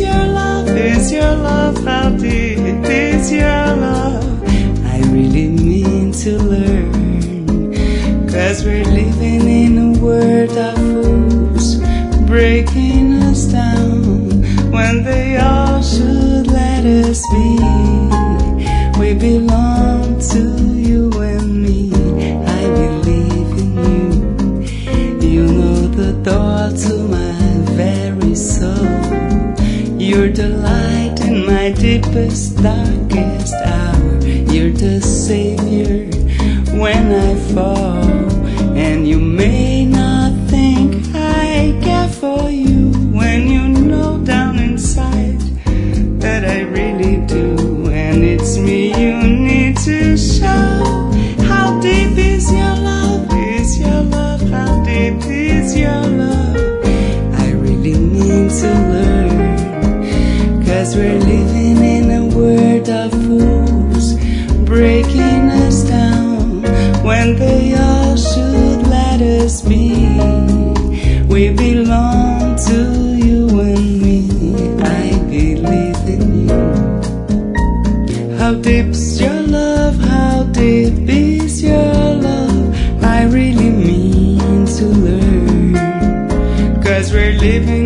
your love? Is your love? How deep is your love? I really mean to learn, 'cause we're living in a world of fools, breaking us down when they all should let us be. We belong to you and me. I believe in you. You know the door to my very soul. You're the light in my deepest, darkest hour. You're the savior when I fall. And you may not think I care for you, when you know down inside that I really do. And it's me you need to show. How deep is your love? Is your love? How deep is your love? I really need to learn, 'cause we're living in a world of fools, breaking us down when they all should let us be. We belong to you and me. I believe in you. How deep's your love? How deep is your love? I really mean to learn, 'cause we're living